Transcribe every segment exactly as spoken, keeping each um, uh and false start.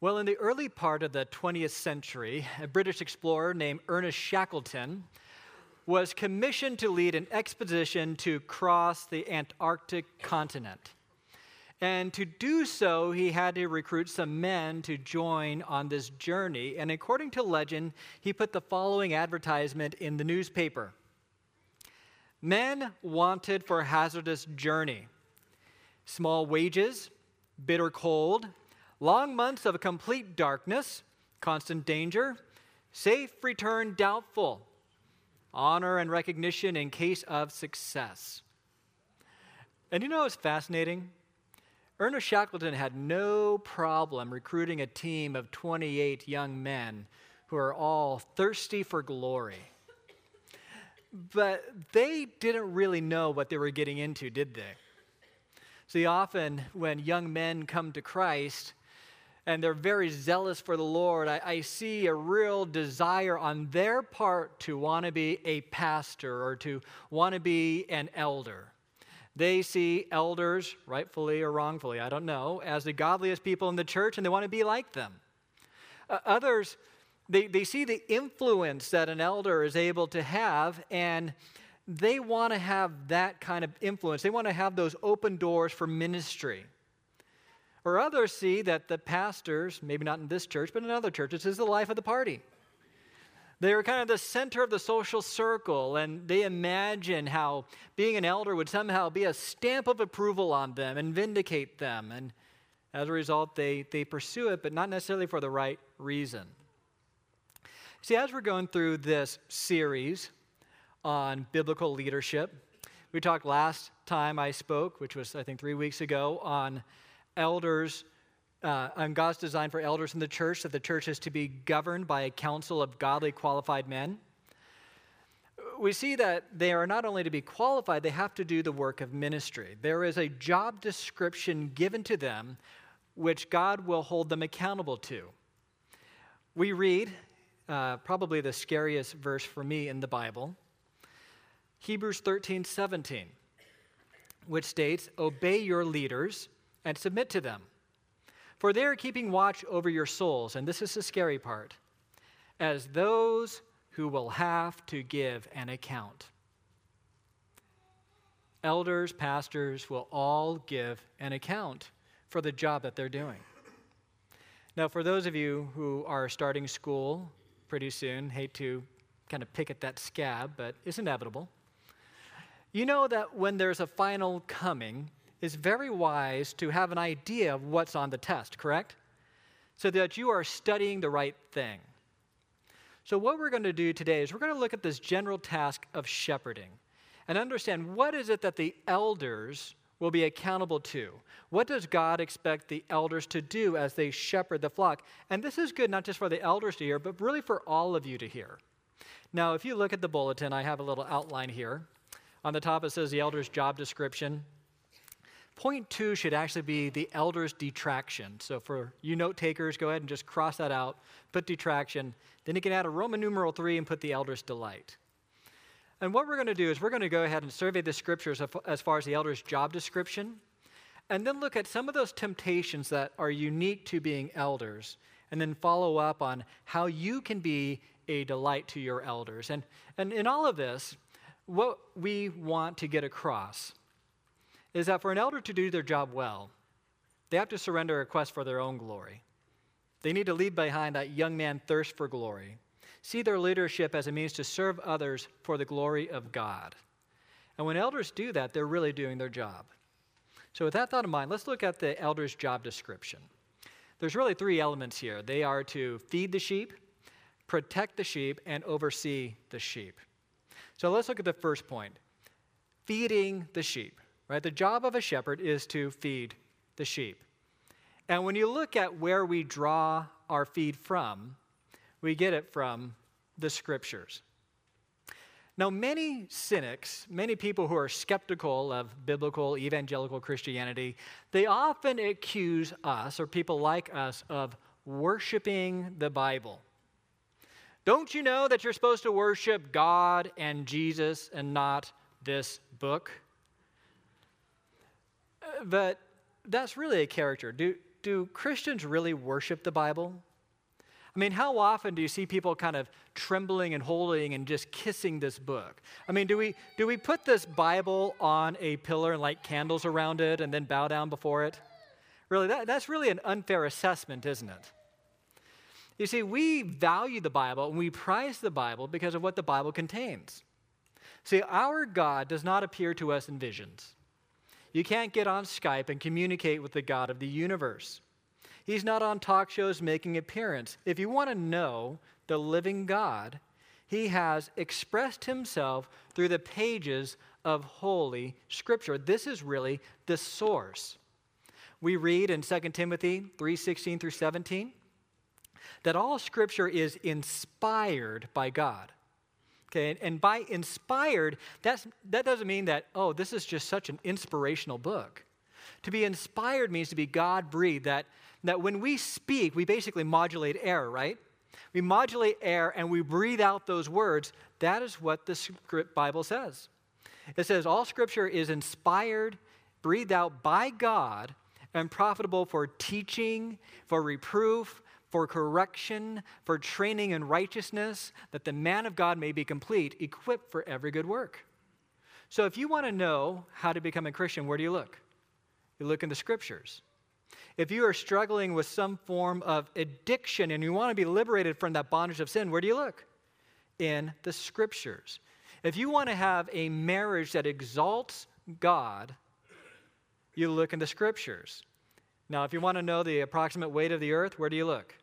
Well, in the early part of the twentieth century, a British explorer named Ernest Shackleton was commissioned to lead an expedition to cross the Antarctic continent. And to do so, he had to recruit some men to join on this journey. And according to legend, he put the following advertisement in the newspaper. Men wanted for hazardous journey. Small wages, bitter cold, long months of complete darkness, constant danger, safe return doubtful, honor and recognition in case of success. And you know what's fascinating? Ernest Shackleton had no problem recruiting a team of twenty-eight young men who are all thirsty for glory. But they didn't really know what they were getting into, did they? See, often when young men come to Christ and they're very zealous for the Lord, I, I see a real desire on their part to want to be a pastor or to want to be an elder. They see elders, rightfully or wrongfully, I don't know, as the godliest people in the church, and they want to be like them. Uh, others, they, they see the influence that an elder is able to have, and they want to have that kind of influence. They want to have those open doors for ministry. Or others see that the pastors, maybe not in this church, but in other churches, is the life of the party. They are kind of the center of the social circle, and they imagine how being an elder would somehow be a stamp of approval on them and vindicate them. And as a result, they, they pursue it, but not necessarily for the right reason. See, as we're going through this series on biblical leadership, we talked last time I spoke, which was, I think, three weeks ago, on elders, uh, on God's design for elders in the church, that the church is to be governed by a council of godly, qualified men. We see that they are not only to be qualified, they have to do the work of ministry. There is a job description given to them which God will hold them accountable to. We read, uh, probably the scariest verse for me in the Bible, Hebrews thirteen seventeen, which states, "Obey your leaders and submit to them, for they are keeping watch over your souls," and this is the scary part, "as those who will have to give an account." Elders, pastors will all give an account for the job that they're doing. Now, for those of you who are starting school pretty soon, hate to kind of pick at that scab, but it's inevitable. You know that when there's a final coming, it's very wise to have an idea of what's on the test, correct? So that you are studying the right thing. So what we're going to do today is we're going to look at this general task of shepherding and understand what is it that the elders will be accountable to. What does God expect the elders to do as they shepherd the flock? And this is good not just for the elders to hear, but really for all of you to hear. Now, if you look at the bulletin, I have a little outline here. On the top, it says the elder's job description. Point two should actually be the elder's detraction. So for you note takers, go ahead and just cross that out, put detraction. Then you can add a Roman numeral three and put the elder's delight. And what we're going to do is we're going to go ahead and survey the scriptures as far as the elder's job description, and then look at some of those temptations that are unique to being elders, and then follow up on how you can be a delight to your elders. And, and in all of this, what we want to get across is that for an elder to do their job well, they have to surrender a quest for their own glory. They need to leave behind that young man thirst for glory. See their leadership as a means to serve others for the glory of God. And when elders do that, they're really doing their job. So with that thought in mind, let's look at the elder's job description. There's really three elements here. They are to feed the sheep, protect the sheep, and oversee the sheep. So let's look at the first point, feeding the sheep. Right? The job of a shepherd is to feed the sheep. And when you look at where we draw our feed from, we get it from the scriptures. Now, many cynics, many people who are skeptical of biblical evangelical Christianity, they often accuse us, or people like us, of worshiping the Bible. Don't you know that you're supposed to worship God and Jesus and not this book? But that's really a caricature. Do, do Christians really worship the Bible? I mean, how often do you see people kind of trembling and holding and just kissing this book? I mean, do we do we put this Bible on a pillar and light candles around it and then bow down before it? Really, that, that's really an unfair assessment, isn't it? You see, we value the Bible and we prize the Bible because of what the Bible contains. See, our God does not appear to us in visions. You can't get on Skype and communicate with the God of the universe. He's not on talk shows making appearance. If you want to know the living God, he has expressed himself through the pages of Holy Scripture. This is really the source. We read in Second Timothy three sixteen through seventeen that all Scripture is inspired by God. Okay, and by inspired, that's, that doesn't mean that, oh, this is just such an inspirational book. To be inspired means to be God-breathed, that, that when we speak, we basically modulate air, right? We modulate air and we breathe out those words. That is what the script Bible says. It says all Scripture is inspired, breathed out by God, and profitable for teaching, for reproof, for correction, for training in righteousness, that the man of God may be complete, equipped for every good work. So if you want to know how to become a Christian, where do you look? You look in the Scriptures. If you are struggling with some form of addiction and you want to be liberated from that bondage of sin, where do you look? In the Scriptures. If you want to have a marriage that exalts God, you look in the Scriptures. Now, if you want to know the approximate weight of the earth, where do you look?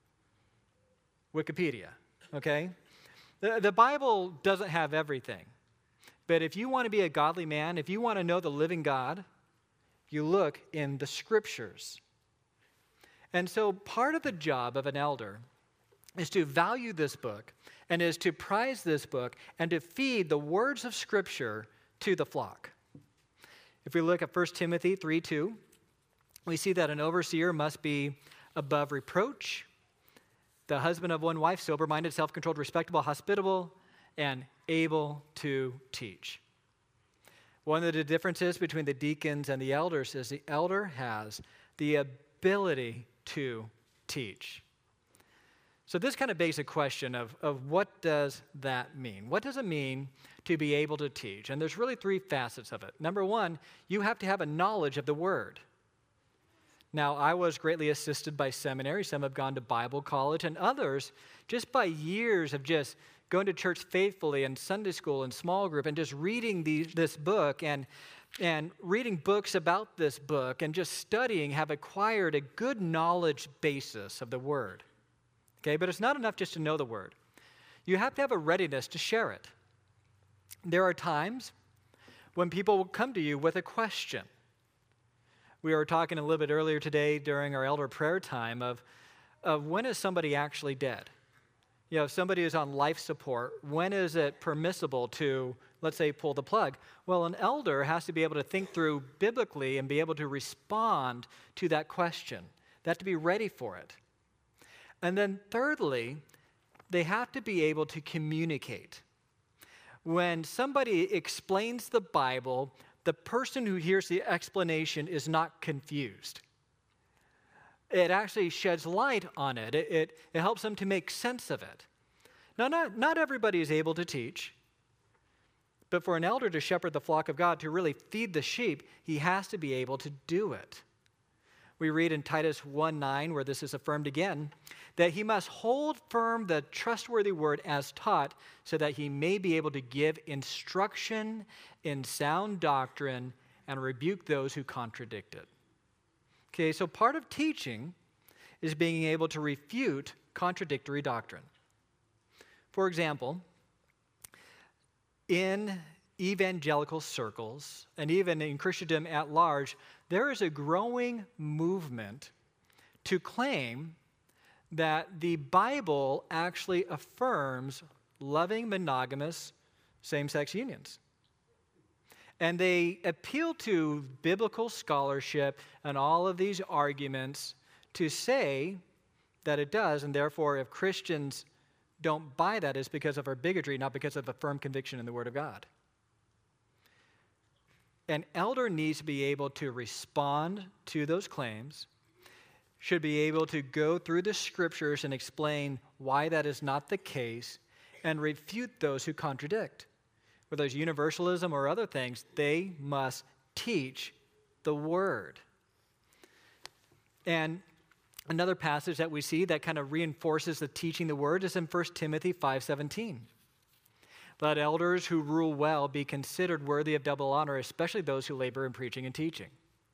Wikipedia, okay? The, the Bible doesn't have everything. But if you want to be a godly man, if you want to know the living God, you look in the Scriptures. And so part of the job of an elder is to value this book and is to prize this book and to feed the words of Scripture to the flock. If we look at First Timothy three two, we see that an overseer must be above reproach, the husband of one wife, sober-minded, self-controlled, respectable, hospitable, and able to teach. One of the differences between the deacons and the elders is the elder has the ability to teach. So this kind of begs a question of, of what does that mean? What does it mean to be able to teach? And there's really three facets of it. Number one, you have to have a knowledge of the Word. Now, I was greatly assisted by seminary. Some have gone to Bible college, and others, just by years of just going to church faithfully and Sunday school and small group and just reading the, this book and, and reading books about this book and just studying, have acquired a good knowledge basis of the Word. Okay, but it's not enough just to know the Word. You have to have a readiness to share it. There are times when people will come to you with a question. We were talking a little bit earlier today during our elder prayer time of, of when is somebody actually dead? You know, if somebody is on life support, when is it permissible to, let's say, pull the plug? Well, an elder has to be able to think through biblically and be able to respond to that question. They have to be ready for it. And then thirdly, they have to be able to communicate. When somebody explains the Bible, the person who hears the explanation is not confused. It actually sheds light on it. It, it, it helps them to make sense of it. Now, not, not everybody is able to teach, but for an elder to shepherd the flock of God, to really feed the sheep, he has to be able to do it. We read in Titus one nine, where this is affirmed again, that he must hold firm the trustworthy word as taught, so that he may be able to give instruction in sound doctrine and rebuke those who contradict it. Okay, so part of teaching is being able to refute contradictory doctrine. For example, in evangelical circles, and even in Christendom at large, there is a growing movement to claim that the Bible actually affirms loving monogamous same-sex unions. And they appeal to biblical scholarship and all of these arguments to say that it does, and therefore if Christians don't buy that, it's because of our bigotry, not because of a firm conviction in the Word of God. An elder needs to be able to respond to those claims. should be able to go through the scriptures and explain why that is not the case and refute those who contradict. Whether it's universalism or other things, they must teach the word. And another passage that we see that kind of reinforces the teaching the word is in First Timothy five seventeen. Let elders who rule well be considered worthy of double honor, especially those who labor in preaching and teaching.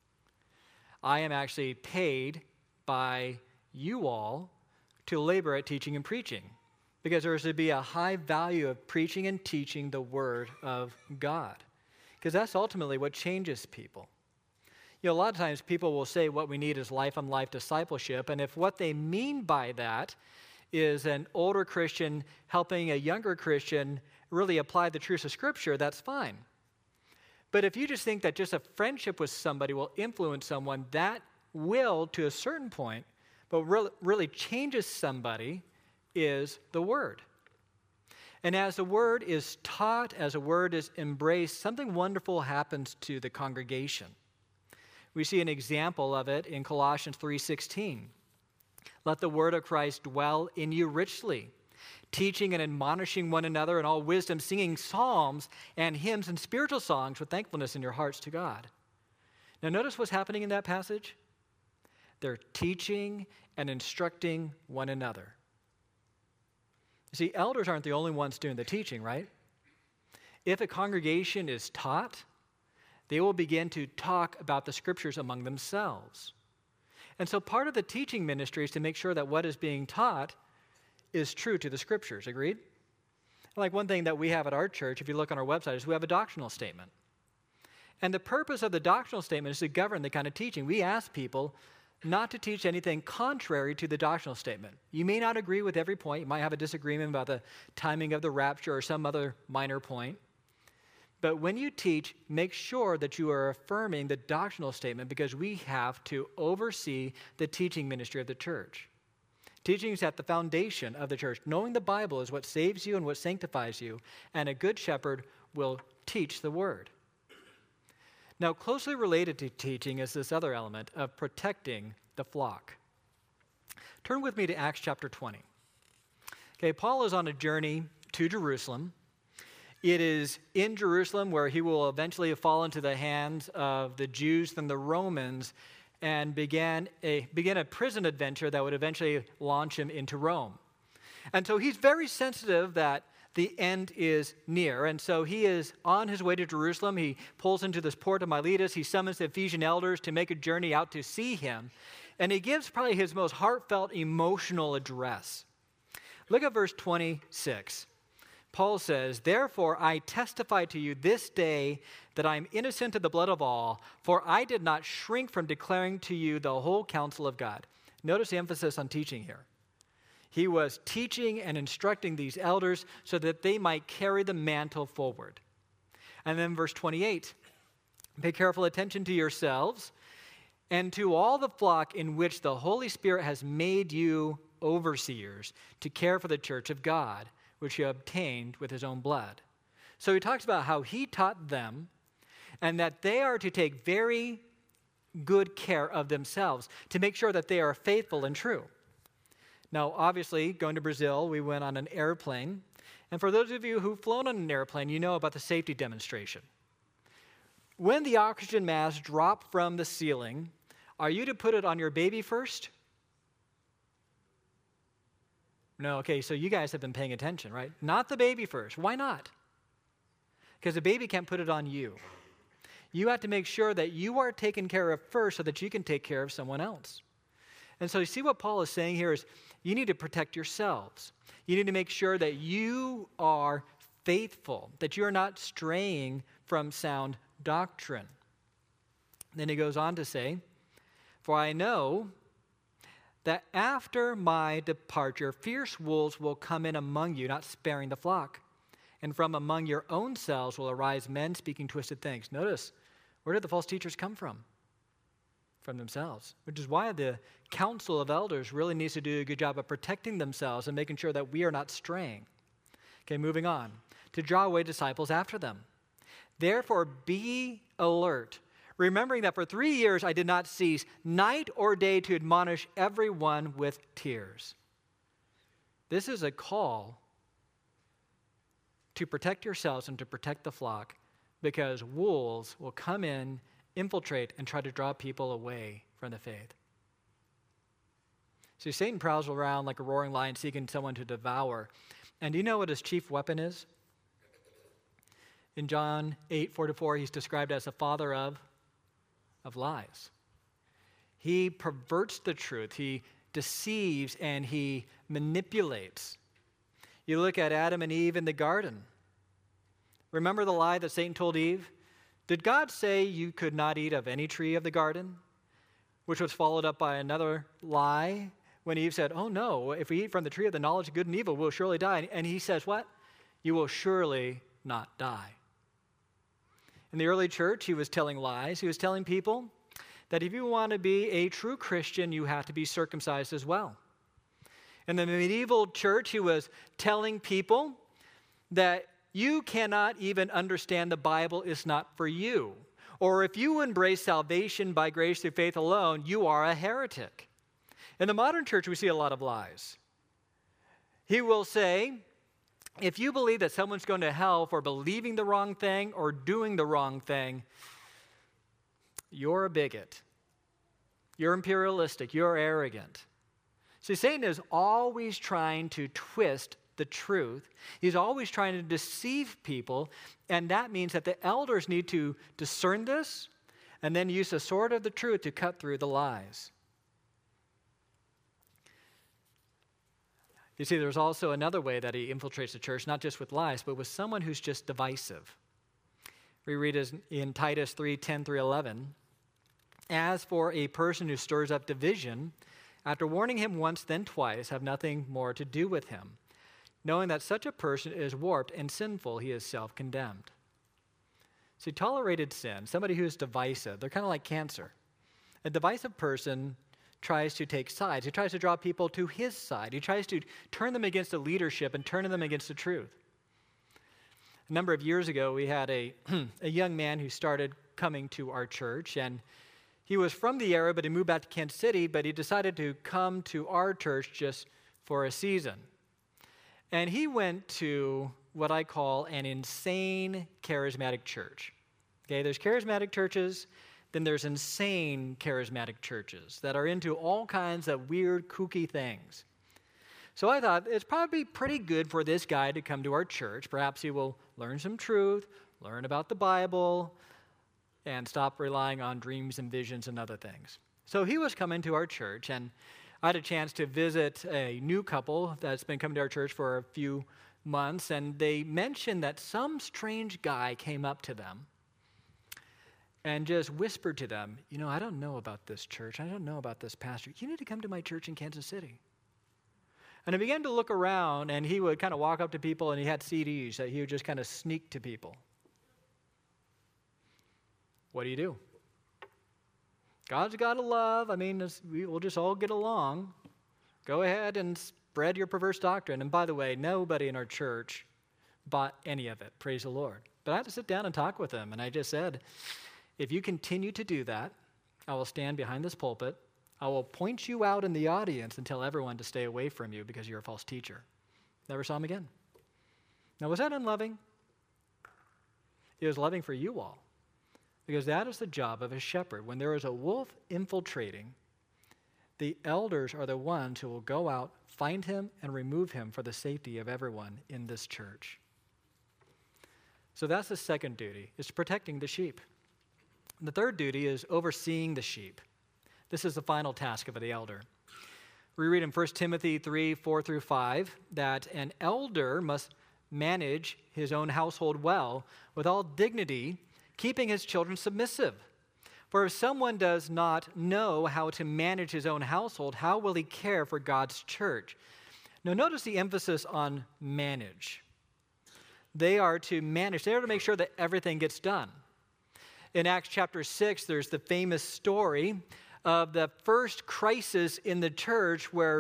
I am actually paid by you all to labor at teaching and preaching, because there is to be a high value of preaching and teaching the word of God, because that's ultimately what changes people. You know, a lot of times people will say what we need is life-on-life discipleship, and if what they mean by that is an older Christian helping a younger Christian really apply the truths of Scripture, that's fine. But if you just think that just a friendship with somebody will influence someone, that will, to a certain point, but really, really changes somebody is the Word. And as the Word is taught, as the Word is embraced, something wonderful happens to the congregation. We see an example of it in Colossians three sixteen. Let the word of Christ dwell in you richly, teaching and admonishing one another in all wisdom, singing psalms and hymns and spiritual songs with thankfulness in your hearts to God. Now notice what's happening in that passage. They're teaching and instructing one another. You see, elders aren't the only ones doing the teaching, right? If a congregation is taught, they will begin to talk about the scriptures among themselves. And so part of the teaching ministry is to make sure that what is being taught is true to the scriptures. Agreed? Like one thing that we have at our church, if you look on our website, is we have a doctrinal statement. And the purpose of the doctrinal statement is to govern the kind of teaching. We ask people not to teach anything contrary to the doctrinal statement. You may not agree with every point. You might have a disagreement about the timing of the rapture or some other minor point. But when you teach, make sure that you are affirming the doctrinal statement, because we have to oversee the teaching ministry of the church. Teaching is at the foundation of the church. Knowing the Bible is what saves you and what sanctifies you, and a good shepherd will teach the word. Now, closely related to teaching is this other element of protecting the flock. Turn with me to Acts chapter twenty. Okay, Paul is on a journey to Jerusalem. It is in Jerusalem where he will eventually fall into the hands of the Jews and the Romans and began a, begin a prison adventure that would eventually launch him into Rome. And so he's very sensitive that the end is near. And so he is on his way to Jerusalem. He pulls into this port of Miletus. He summons the Ephesian elders to make a journey out to see him. And he gives probably his most heartfelt, emotional address. Look at verse twenty-six. Paul says, therefore I testify to you this day that I am innocent of the blood of all, for I did not shrink from declaring to you the whole counsel of God. Notice the emphasis on teaching here. He was teaching and instructing these elders so that they might carry the mantle forward. And then verse twenty-eight, pay careful attention to yourselves and to all the flock in which the Holy Spirit has made you overseers to care for the church of God, which he obtained with his own blood. So he talks about how he taught them and that they are to take very good care of themselves to make sure that they are faithful and true. Now, obviously, going to Brazil, we went on an airplane. And for those of you who've flown on an airplane, you know about the safety demonstration. When the oxygen mask drops from the ceiling, are you to put it on your baby first? No, okay, so you guys have been paying attention, right? Not the baby first. Why not? Because the baby can't put it on you. You have to make sure that you are taken care of first so that you can take care of someone else. And so you see what Paul is saying here is you need to protect yourselves. You need to make sure that you are faithful, that you are not straying from sound doctrine. Then he goes on to say, for I know that after my departure, fierce wolves will come in among you, not sparing the flock. And from among your own selves will arise men speaking twisted things. Notice, where did the false teachers come from? From themselves, which is why the council of elders really needs to do a good job of protecting themselves and making sure that we are not straying. Okay, moving on. To draw away disciples after them. Therefore, be alert. remembering that for three years I did not cease night or day to admonish everyone with tears. This is a call to protect yourselves and to protect the flock, because wolves will come in, infiltrate, and try to draw people away from the faith. See, Satan prowls around like a roaring lion seeking someone to devour. And do you know what his chief weapon is? In John eight, four to four, he's described as the father of, of lies. He perverts the truth. He deceives and he manipulates. You look at Adam and Eve in the garden. Remember the lie that Satan told Eve? Did God say you could not eat of any tree of the garden? Which was followed up by another lie when Eve said, oh no, if we eat from the tree of the knowledge of good and evil, we'll surely die. And he says what? You will surely not die. In the early church, he was telling lies. He was telling people that if you want to be a true Christian, you have to be circumcised as well. In the medieval church, he was telling people that you cannot even understand the Bible is not for you. Or if you embrace salvation by grace through faith alone, you are a heretic. In the modern church, we see a lot of lies. He will say, if you believe that someone's going to hell for believing the wrong thing or doing the wrong thing, you're a bigot. You're imperialistic. You're arrogant. See, Satan is always trying to twist the truth. He's always trying to deceive people, and that means that the elders need to discern this and then use the sword of the truth to cut through the lies. You see, there's also another way that he infiltrates the church, not just with lies, but with someone who's just divisive. We read in Titus three, ten through eleven, as for a person who stirs up division, after warning him once, then twice, have nothing more to do with him. Knowing that such a person is warped and sinful, he is self-condemned. See, tolerated sin, somebody who is divisive, they're kind of like cancer. A divisive person tries to take sides. He tries to draw people to his side. He tries to turn them against the leadership and turn them against the truth. A number of years ago, we had a, a young man who started coming to our church, and he was from the area, but he moved back to Kansas City, but he decided to come to our church just for a season. And he went to what I call an insane charismatic church. Okay, there's charismatic churches, then there's insane charismatic churches that are into all kinds of weird, kooky things. So I thought it's probably pretty good for this guy to come to our church. Perhaps he will learn some truth, learn about the Bible, and stop relying on dreams and visions and other things. So he was coming to our church, and I had a chance to visit a new couple that's been coming to our church for a few months, and they mentioned that some strange guy came up to them and just whispered to them, you know, I don't know about this church. I don't know about this pastor. You need to come to my church in Kansas City. And I began to look around, and he would kind of walk up to people, and he had C Ds that he would just kind of sneak to people. What do you do? God's got to love. I mean, we'll just all get along. Go ahead and spread your perverse doctrine. And by the way, nobody in our church bought any of it. Praise the Lord. But I had to sit down and talk with them. And I just said, if you continue to do that, I will stand behind this pulpit. I will point you out in the audience and tell everyone to stay away from you because you're a false teacher. Never saw him again. Now, was that unloving? It was loving for you all. Because that is the job of a shepherd. When there is a wolf infiltrating, the elders are the ones who will go out, find him, and remove him for the safety of everyone in this church. So that's the second duty, is protecting the sheep. The third duty is overseeing the sheep. This is the final task of the elder. We read in First Timothy three, four through five, that an elder must manage his own household well, with all dignity, keeping his children submissive. For if someone does not know how to manage his own household, how will he care for God's church? Now notice the emphasis on manage. They are to manage. They are to make sure that everything gets done. In Acts chapter six, there's the famous story of the first crisis in the church where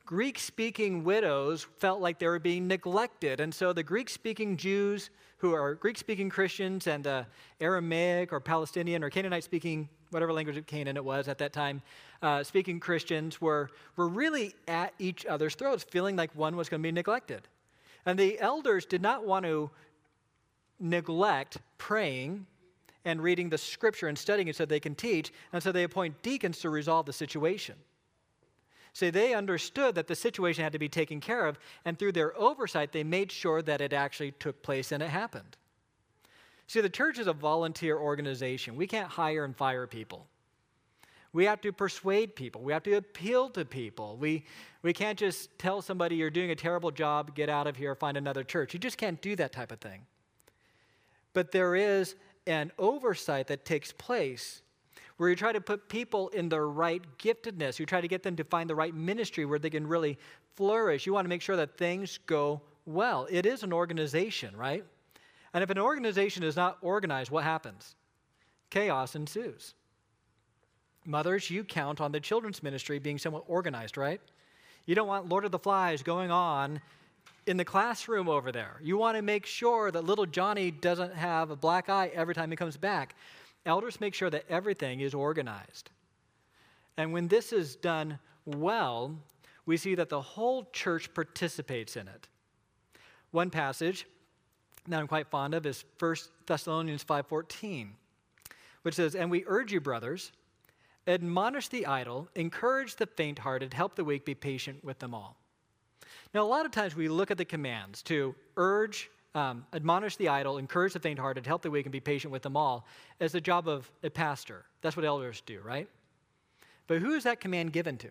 Greek-speaking widows felt like they were being neglected. And so the Greek-speaking Jews who are Greek-speaking Christians and the Aramaic or Palestinian or Canaanite-speaking, whatever language of Canaan it was at that time, uh, speaking Christians were, were really at each other's throats, feeling like one was going to be neglected. And the elders did not want to neglect praying and reading the scripture and studying it so they can teach, and so they appoint deacons to resolve the situation. So they understood that the situation had to be taken care of, and through their oversight, they made sure that it actually took place and it happened. See, the church is a volunteer organization. We can't hire and fire people. We have to persuade people. We have to appeal to people. We, we can't just tell somebody you're doing a terrible job, get out of here, find another church. You just can't do that type of thing. But there is an oversight that takes place where you try to put people in the right giftedness. You try to get them to find the right ministry where they can really flourish. You want to make sure that things go well. It is an organization, right? And if an organization is not organized, what happens? Chaos ensues. Mothers, you count on the children's ministry being somewhat organized, right? You don't want Lord of the Flies going on in the classroom over there. You want to make sure that little Johnny doesn't have a black eye every time he comes back. Elders make sure that everything is organized. And when this is done well, we see that the whole church participates in it. One passage that I'm quite fond of is First Thessalonians five fourteen, which says, "And we urge you, brothers, admonish the idle, encourage the faint-hearted, help the weak, be patient with them all." Now, a lot of times we look at the commands to urge, um, admonish the idle, encourage the faint-hearted, help the weak, and be patient with them all as the job of a pastor. That's what elders do, right? But who is that command given to?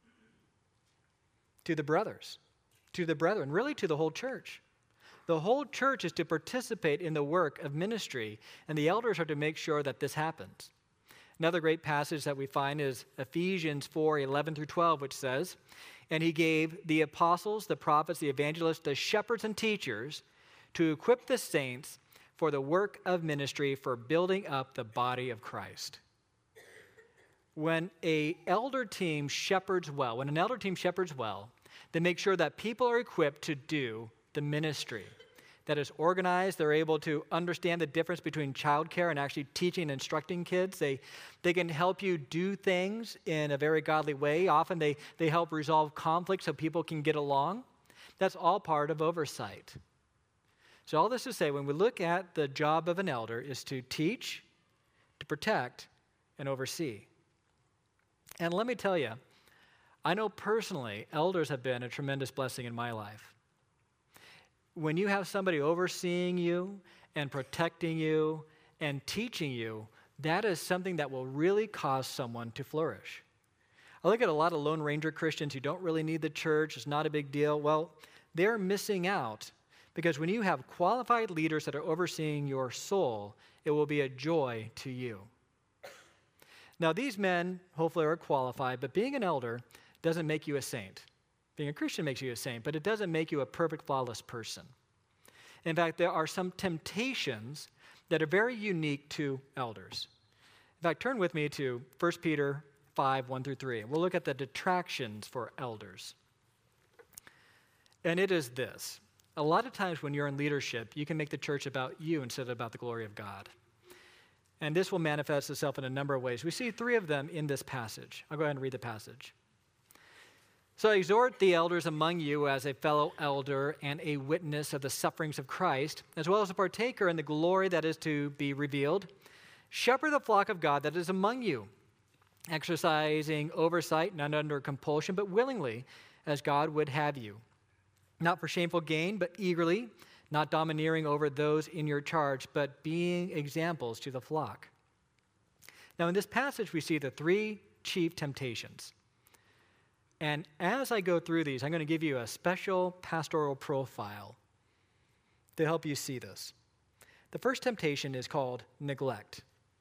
To the brothers, to the brethren, really to the whole church. The whole church is to participate in the work of ministry, and the elders are to make sure that this happens. Another great passage that we find is Ephesians four eleven through twelve, which says, "And he gave the apostles, the prophets, the evangelists, the shepherds and teachers to equip the saints for the work of ministry, for building up the body of Christ." When an elder team shepherds well, when an elder team shepherds well, they make sure that people are equipped to do the ministry. That is organized. They're able to understand the difference between childcare and actually teaching and instructing kids. They, they can help you do things in a very godly way. Often they, they help resolve conflict so people can get along. That's all part of oversight. So all this to say, when we look at the job of an elder is to teach, to protect, and oversee. And let me tell you, I know personally elders have been a tremendous blessing in my life. When you have somebody overseeing you and protecting you and teaching you, that is something that will really cause someone to flourish. I look at a lot of Lone Ranger Christians who don't really need the church, it's not a big deal. Well, they're missing out because when you have qualified leaders that are overseeing your soul, it will be a joy to you. Now, these men hopefully are qualified, but being an elder doesn't make you a saint. Being a Christian makes you a saint, but it doesn't make you a perfect, flawless person. In fact, there are some temptations that are very unique to elders. In fact, turn with me to First Peter five, one through three. We'll look at the detractions for elders. And it is this. A lot of times when you're in leadership, you can make the church about you instead of about the glory of God. And this will manifest itself in a number of ways. We see three of them in this passage. I'll go ahead and read the passage. "So I exhort the elders among you as a fellow elder and a witness of the sufferings of Christ, as well as a partaker in the glory that is to be revealed. Shepherd the flock of God that is among you, exercising oversight, not under compulsion, but willingly, as God would have you. Not for shameful gain, but eagerly, not domineering over those in your charge, but being examples to the flock." Now in this passage, we see the three chief temptations. And as I go through these, I'm going to give you a special pastoral profile to help you see this. The first temptation is called neglect.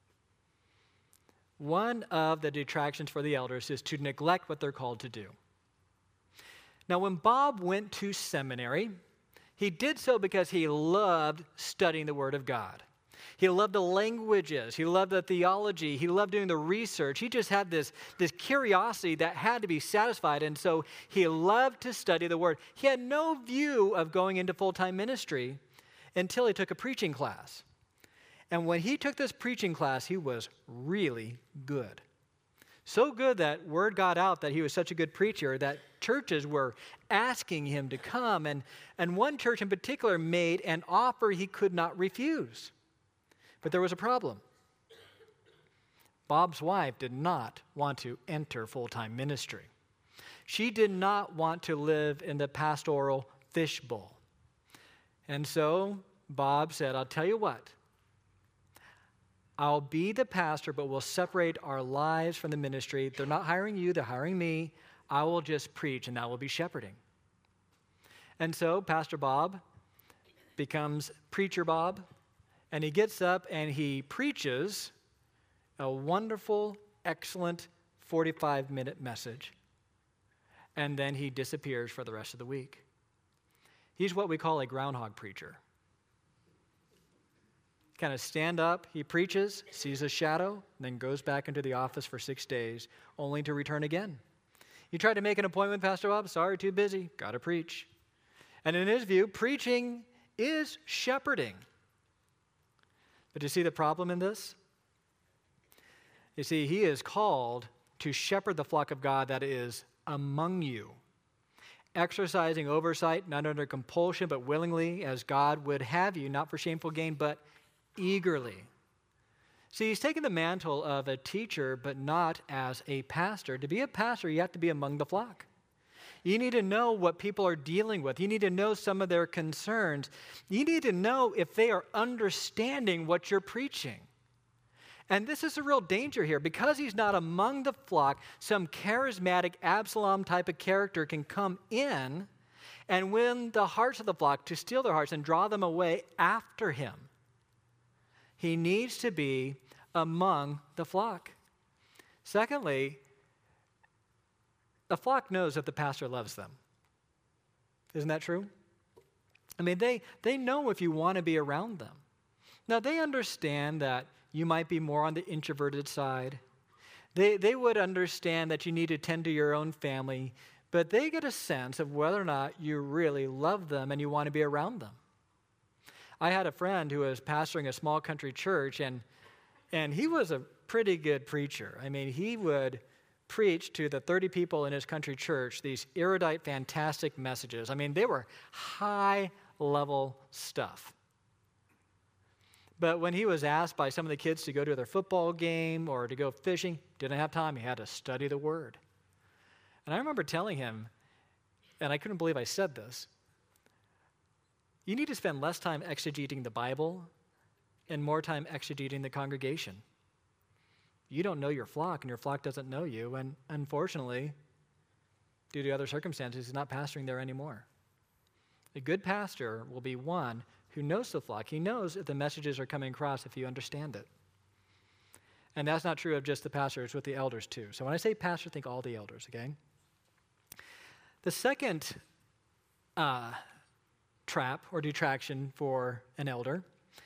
One of the detractions for the elders is to neglect what they're called to do. Now, when Bob went to seminary, he did so because he loved studying the Word of God. He loved the languages. He loved the theology. He loved doing the research. He just had this, this curiosity that had to be satisfied. And so he loved to study the Word. He had no view of going into full-time ministry until he took a preaching class. And when he took this preaching class, he was really good. So good that word got out that he was such a good preacher that churches were asking him to come. And, and one church in particular made an offer he could not refuse. But there was a problem. Bob's wife did not want to enter full-time ministry. She did not want to live in the pastoral fishbowl. And so Bob said, I'll tell you what. I'll be the pastor, but we'll separate our lives from the ministry. They're not hiring you, they're hiring me. I will just preach, and that will be shepherding. And so Pastor Bob becomes Preacher Bob, and he gets up and he preaches a wonderful, excellent forty-five minute message. And then he disappears for the rest of the week. He's what we call a groundhog preacher. Kind of stand up, he preaches, sees a shadow, and then goes back into the office for six days, only to return again. You tried to make an appointment with Pastor Bob? Sorry, too busy. Got to preach. And in his view, preaching is shepherding. But do you see the problem in this? You see, he is called to shepherd the flock of God that is among you, exercising oversight, not under compulsion, but willingly, as God would have you, not for shameful gain, but eagerly. See, he's taken the mantle of a teacher, but not as a pastor. To be a pastor, you have to be among the flock. You need to know what people are dealing with. You need to know some of their concerns. You need to know if they are understanding what you're preaching. And this is a real danger here. Because he's not among the flock, some charismatic Absalom type of character can come in and win the hearts of the flock, to steal their hearts and draw them away after him. He needs to be among the flock. Secondly, the flock knows that the pastor loves them. Isn't that true? I mean, they, they know if you want to be around them. Now, they understand that you might be more on the introverted side. They, they would understand that you need to tend to your own family, but they get a sense of whether or not you really love them and you want to be around them. I had a friend who was pastoring a small country church, and, and he was a pretty good preacher. I mean, he would preach to the thirty people in his country church these erudite, fantastic messages. I mean, they were high-level stuff. But when he was asked by some of the kids to go to their football game or to go fishing, didn't have time. He had to study the Word. And I remember telling him, and I couldn't believe I said this, you need to spend less time exegeting the Bible and more time exegeting the congregation. You don't know your flock, and your flock doesn't know you, and unfortunately, due to other circumstances, he's not pastoring there anymore. A good pastor will be one who knows the flock. He knows if the messages are coming across, if you understand it. And that's not true of just the pastors, with the elders too. So when I say pastor, think all the elders, okay? The second uh, trap or detraction for an elder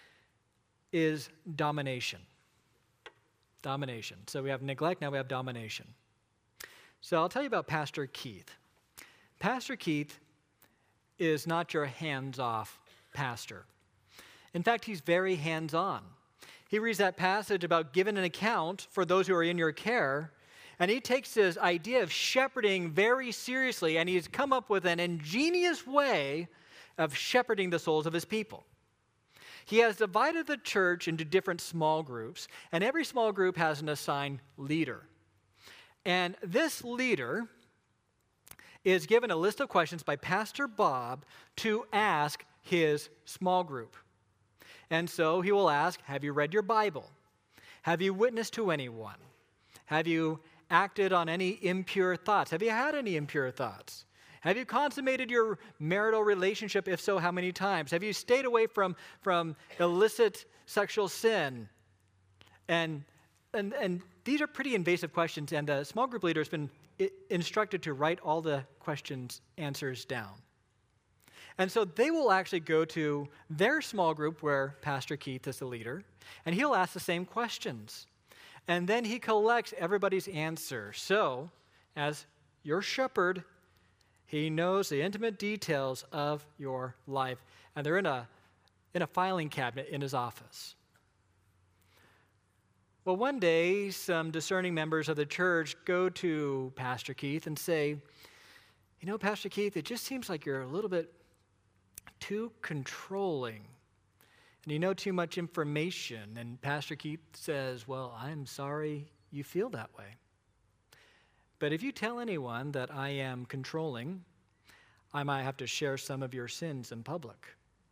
is domination. Domination. So we have neglect, now we have domination. So I'll tell you about Pastor Keith. Pastor Keith is not your hands-off pastor. In fact, he's very hands-on. He reads that passage about giving an account for those who are in your care, and he takes this idea of shepherding very seriously, and he's come up with an ingenious way of shepherding the souls of his people. He has divided the church into different small groups, and every small group has an assigned leader. And this leader is given a list of questions by Pastor Bob to ask his small group. And so he will ask, have you read your Bible? Have you witnessed to anyone? Have you acted on any impure thoughts? Have you had any impure thoughts? Have you consummated your marital relationship? If so, how many times? Have you stayed away from, from illicit sexual sin? And, and, and these are pretty invasive questions, and the small group leader has been instructed to write all the questions' answers down. And so they will actually go to their small group where Pastor Keith is the leader, and he'll ask the same questions. And then he collects everybody's answer. So, as your shepherd, he knows the intimate details of your life. And they're in a, in a filing cabinet in his office. Well, one day, some discerning members of the church go to Pastor Keith and say, you know, Pastor Keith, it just seems like you're a little bit too controlling. And you know too much information. And Pastor Keith says, well, I'm sorry you feel that way. But if you tell anyone that I am controlling, I might have to share some of your sins in public.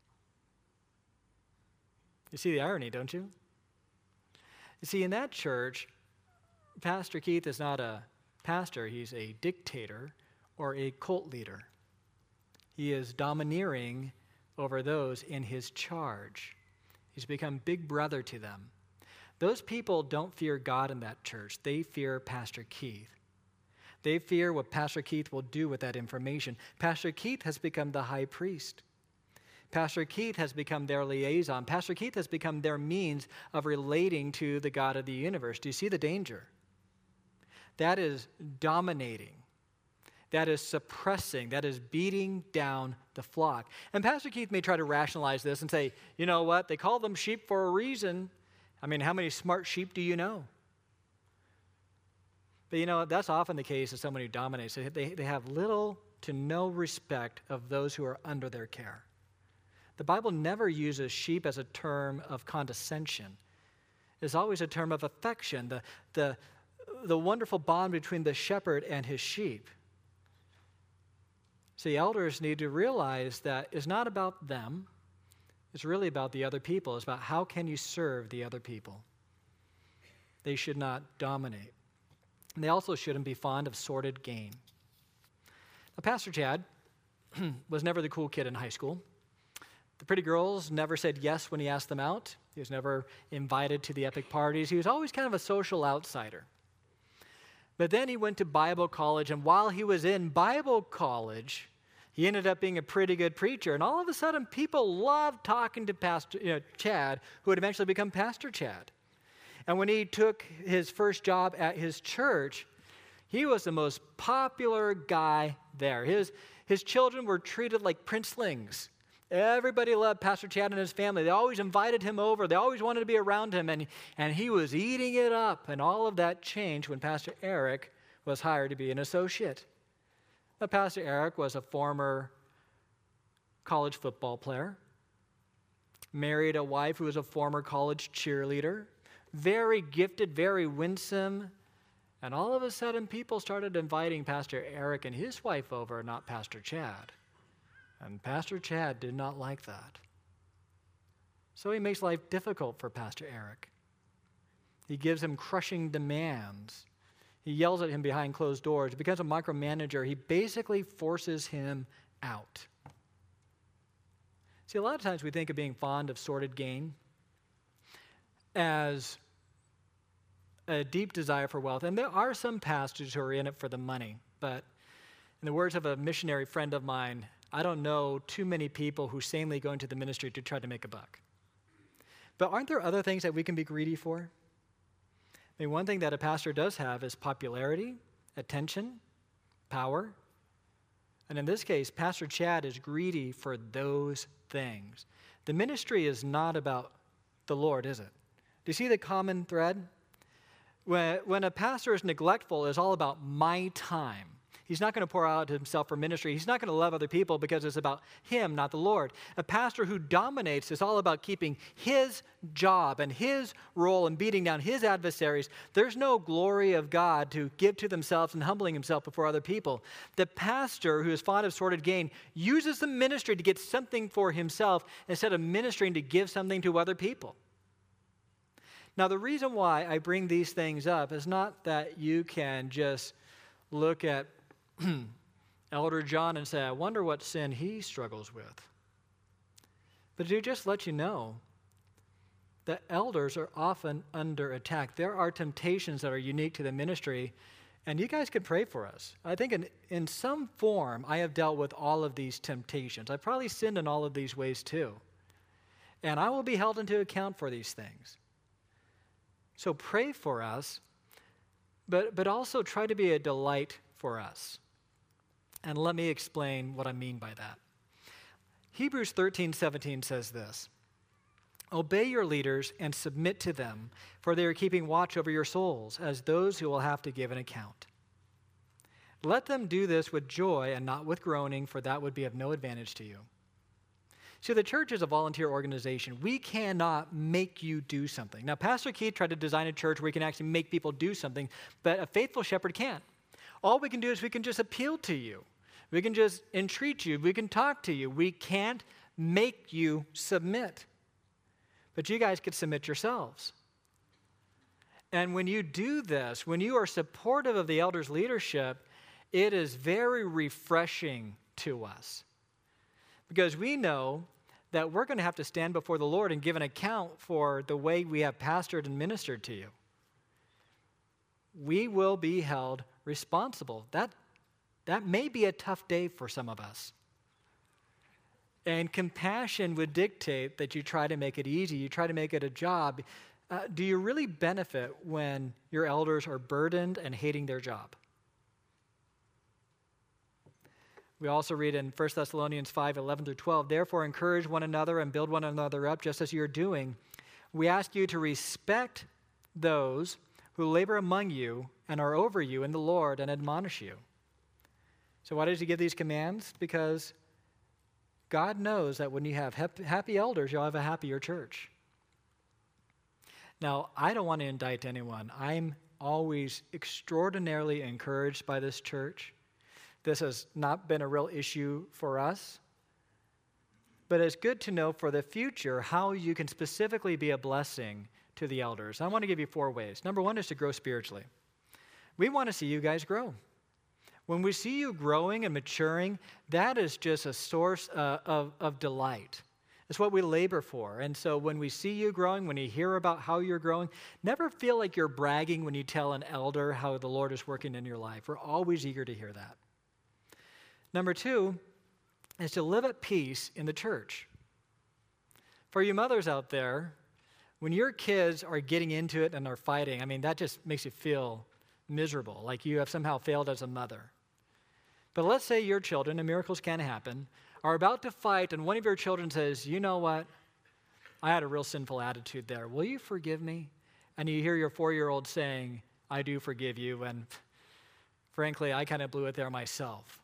You see the irony, don't you? You see, in that church, Pastor Keith is not a pastor. He's a dictator or a cult leader. He is domineering over those in his charge. He's become big brother to them. Those people don't fear God in that church. They fear Pastor Keith. They fear what Pastor Keith will do with that information. Pastor Keith has become the high priest. Pastor Keith has become their liaison. Pastor Keith has become their means of relating to the God of the universe. Do you see the danger? That is dominating. That is suppressing. That is beating down the flock. And Pastor Keith may try to rationalize this and say, you know what? They call them sheep for a reason. I mean, how many smart sheep do you know? But you know, that's often the case of someone who dominates. They, they have little to no respect of those who are under their care. The Bible never uses sheep as a term of condescension. It's always a term of affection, the, the, the wonderful bond between the shepherd and his sheep. See, elders need to realize that it's not about them. It's really about the other people. It's about how can you serve the other people. They should not dominate. And they also shouldn't be fond of sordid gain. Now, Pastor Chad was never the cool kid in high school. The pretty girls never said yes when he asked them out. He was never invited to the epic parties. He was always kind of a social outsider. But then he went to Bible college, and while he was in Bible college, he ended up being a pretty good preacher. And all of a sudden, people loved talking to Pastor you know, Chad, who would eventually become Pastor Chad. And when he took his first job at his church, he was the most popular guy there. His, his children were treated like princelings. Everybody loved Pastor Chad and his family. They always invited him over. They always wanted to be around him, and, and he was eating it up. And all of that changed when Pastor Eric was hired to be an associate. Now, Pastor Eric was a former college football player, married a wife who was a former college cheerleader, very gifted, very winsome. And all of a sudden, people started inviting Pastor Eric and his wife over, not Pastor Chad. And Pastor Chad did not like that. So he makes life difficult for Pastor Eric. He gives him crushing demands. He yells at him behind closed doors. He becomes a micromanager. He basically forces him out. See, a lot of times we think of being fond of sordid gain as a deep desire for wealth. And there are some pastors who are in it for the money. But in the words of a missionary friend of mine, I don't know too many people who sanely go into the ministry to try to make a buck. But aren't there other things that we can be greedy for? I mean, one thing that a pastor does have is popularity, attention, power. And in this case, Pastor Chad is greedy for those things. The ministry is not about the Lord, is it? Do you see the common thread? When, when a pastor is neglectful, it's all about my time. He's not going to pour out himself for ministry. He's not going to love other people because it's about him, not the Lord. A pastor who dominates is all about keeping his job and his role and beating down his adversaries. There's no glory of God to give to themselves and humbling himself before other people. The pastor who is fond of sordid gain uses the ministry to get something for himself instead of ministering to give something to other people. Now, the reason why I bring these things up is not that you can just look at Elder John and say, I wonder what sin he struggles with. But to just let you know that elders are often under attack. There are temptations that are unique to the ministry, And you guys can pray for us. I think in, in some form, I have dealt with all of these temptations. I've probably sinned in all of these ways too. And I will be held into account for these things. So pray for us, but, but also try to be a delight for us. And let me explain what I mean by that. Hebrews thirteen seventeen says this, "Obey your leaders and submit to them, for they are keeping watch over your souls as those who will have to give an account. Let them do this with joy and not with groaning, for that would be of no advantage to you." See, the church is a volunteer organization. We cannot make you do something. Now, Pastor Keith tried to design a church where we can actually make people do something, but a faithful shepherd can't. All we can do is we can just appeal to you. We can just entreat you. We can talk to you. We can't make you submit. But you guys could submit yourselves. And when you do this, when you are supportive of the elders' leadership, it is very refreshing to us. Because we know that we're going to have to stand before the Lord and give an account for the way we have pastored and ministered to you. We will be held responsible. That, that may be a tough day for some of us. And compassion would dictate that you try to make it easy, you try to make it a job. Uh, do you really benefit when your elders are burdened and hating their job? We also read in First Thessalonians five, eleven through twelve, "Therefore encourage one another and build one another up, just as you're doing. We ask you to respect those who labor among you and are over you in the Lord and admonish you." So why does he give these commands? Because God knows that when you have happy elders, you'll have a happier church. Now, I don't want to indict anyone. I'm always extraordinarily encouraged by this church. This has not been a real issue for us. But it's good to know for the future how you can specifically be a blessing to the elders. I want to give you four ways. Number one is to grow spiritually. We want to see you guys grow. When we see you growing and maturing, that is just a source uh, of, of delight. It's what we labor for. And so when we see you growing, when you hear about how you're growing, never feel like you're bragging when you tell an elder how the Lord is working in your life. We're always eager to hear that. Number two is to live at peace in the church. For you mothers out there, when your kids are getting into it and are fighting, I mean, that just makes you feel miserable, like you have somehow failed as a mother. But let's say your children, and miracles can happen, are about to fight, and one of your children says, "You know what? I had a real sinful attitude there. Will you forgive me?" And you hear your four-year-old saying, "I do forgive you," and frankly, I kind of blew it there myself.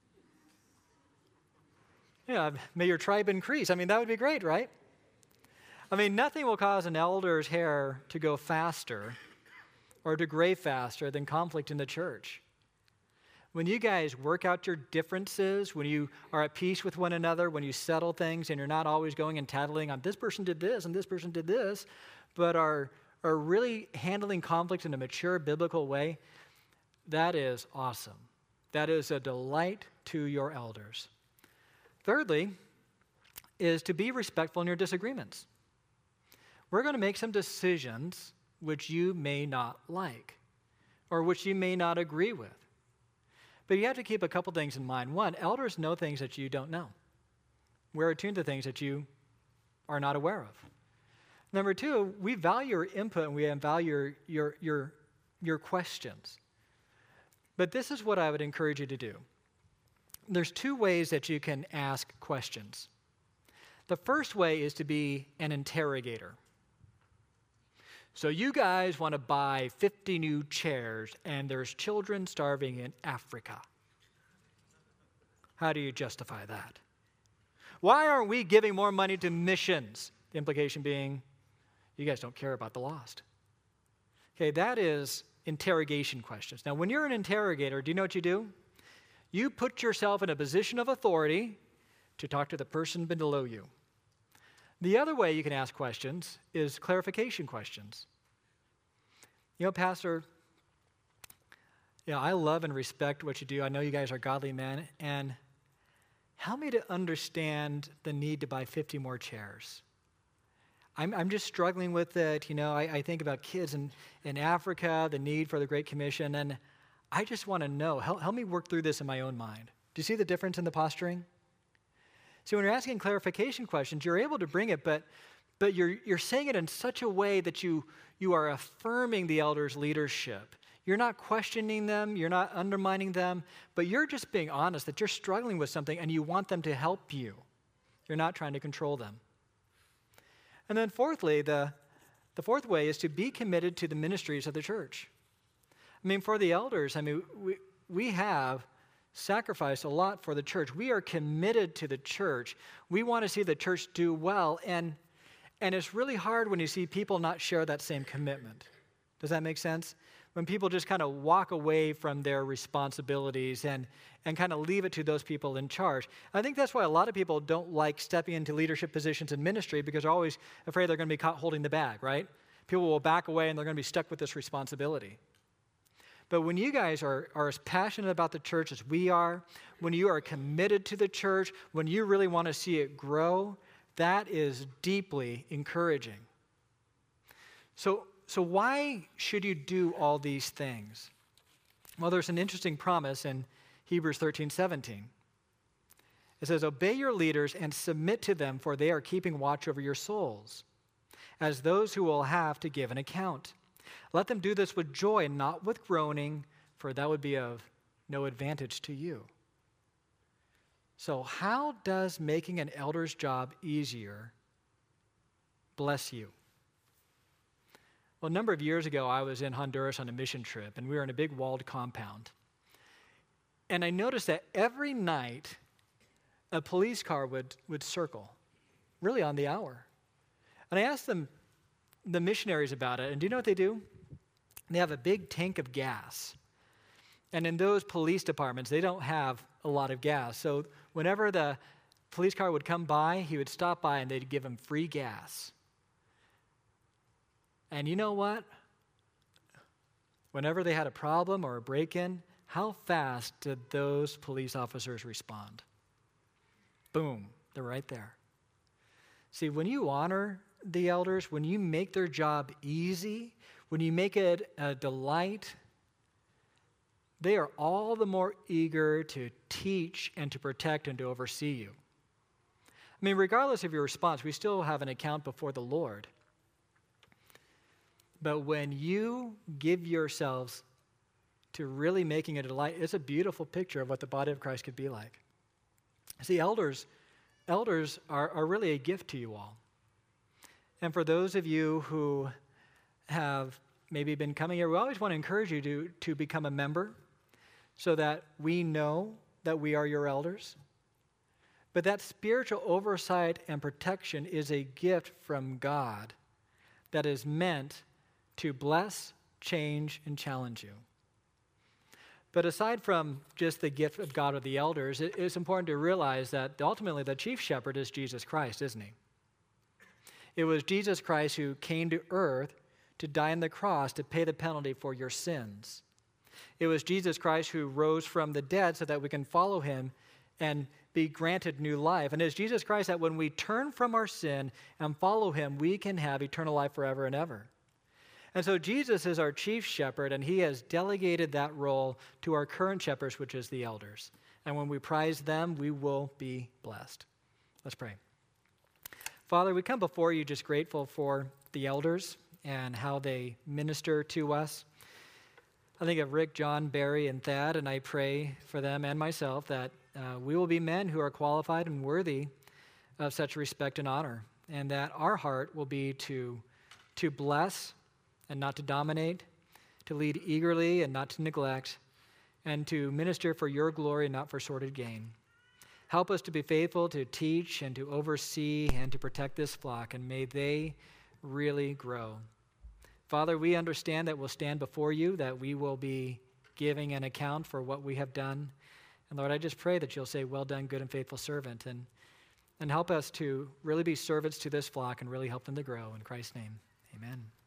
Yeah, may your tribe increase. I mean, that would be great, right? I mean, nothing will cause an elder's hair to go faster or to gray faster than conflict in the church. When you guys work out your differences, when you are at peace with one another, when you settle things and you're not always going and tattling on this person did this and this person did this, but are, are really handling conflict in a mature biblical way, that is awesome. That is a delight to your elders. Thirdly, is to be respectful in your disagreements. We're going to make some decisions which you may not like or which you may not agree with. But you have to keep a couple things in mind. One, elders know things that you don't know. We're attuned to things that you are not aware of. Number two, we value your input and we value your, your, your, your questions. But this is what I would encourage you to do. There's two ways that you can ask questions. The first way is to be an interrogator. So you guys want to buy fifty new chairs and there's children starving in Africa. How do you justify that? Why aren't we giving more money to missions? The implication being, you guys don't care about the lost. Okay, that is interrogation questions. Now, when you're an interrogator, do you know what you do? You put yourself in a position of authority to talk to the person below you. The other way you can ask questions is clarification questions. You know, Pastor, you know, I love and respect what you do. I know you guys are godly men, and help me to understand the need to buy fifty more chairs. I'm, I'm just struggling with it. You know, I, I think about kids in, in Africa, the need for the Great Commission, and I just want to know. Help, help me work through this in my own mind. Do you see the difference in the posturing? See, when you're asking clarification questions, you're able to bring it, but but you're you're saying it in such a way that you you are affirming the elders' leadership. You're not questioning them, you're not undermining them, but you're just being honest that you're struggling with something and you want them to help you. You're not trying to control them. And then fourthly, the, the fourth way is to be committed to the ministries of the church. I mean, for the elders, I mean, we, we have sacrificed a lot for the church. We are committed to the church. We want to see the church do well, and, and it's really hard when you see people not share that same commitment. Does that make sense? When people just kind of walk away from their responsibilities and, and kind of leave it to those people in charge. I think that's why a lot of people don't like stepping into leadership positions in ministry, because they're always afraid they're going to be caught holding the bag, right? People will back away and they're going to be stuck with this responsibility. But when you guys are, are as passionate about the church as we are, when you are committed to the church, when you really want to see it grow, that is deeply encouraging. So, So why should you do all these things? Well, there's an interesting promise in Hebrews thirteen seventeen. It says, obey your leaders and submit to them, for they are keeping watch over your souls, as those who will have to give an account. Let them do this with joy, not with groaning, for that would be of no advantage to you. So how does making an elder's job easier bless you? Well, a number of years ago, I was in Honduras on a mission trip, and we were in a big walled compound. And I noticed that every night, a police car would, would circle, really on the hour. And I asked them, the missionaries, about it, and do you know what they do? They have a big tank of gas. And in those police departments, they don't have a lot of gas. So whenever the police car would come by, he would stop by and they'd give him free gas. And you know what? Whenever they had a problem or a break-in, how fast did those police officers respond? Boom, they're right there. See, when you honor the elders, when you make their job easy, when you make it a delight, they are all the more eager to teach and to protect and to oversee you. I mean, regardless of your response, we still have an account before the Lord. But when you give yourselves to really making it a delight, it's a beautiful picture of what the body of Christ could be like. See, elders, elders are, are really a gift to you all. And for those of you who have maybe been coming here, we always want to encourage you to, to become a member so that we know that we are your elders. But that spiritual oversight and protection is a gift from God that is meant to bless, change, and challenge you. But aside from just the gift of God or the elders, it is important to realize that ultimately the chief shepherd is Jesus Christ, isn't he? It was Jesus Christ who came to earth to die on the cross to pay the penalty for your sins. It was Jesus Christ who rose from the dead so that we can follow him and be granted new life. And it's Jesus Christ that when we turn from our sin and follow him, we can have eternal life forever and ever. And so Jesus is our chief shepherd, and he has delegated that role to our current shepherds, which is the elders. And when we prize them, we will be blessed. Let's pray. Father, we come before you just grateful for the elders and how they minister to us. I think of Rick, John, Barry, and Thad, and I pray for them and myself that uh, we will be men who are qualified and worthy of such respect and honor, and that our heart will be to, to bless and not to dominate, to lead eagerly and not to neglect, and to minister for your glory and not for sordid gain. Help us to be faithful to teach and to oversee and to protect this flock, and may they really grow. Father, we understand that we'll stand before you, that we will be giving an account for what we have done. And Lord, I just pray that you'll say, well done, good and faithful servant, and, and help us to really be servants to this flock and really help them to grow. In Christ's name, amen.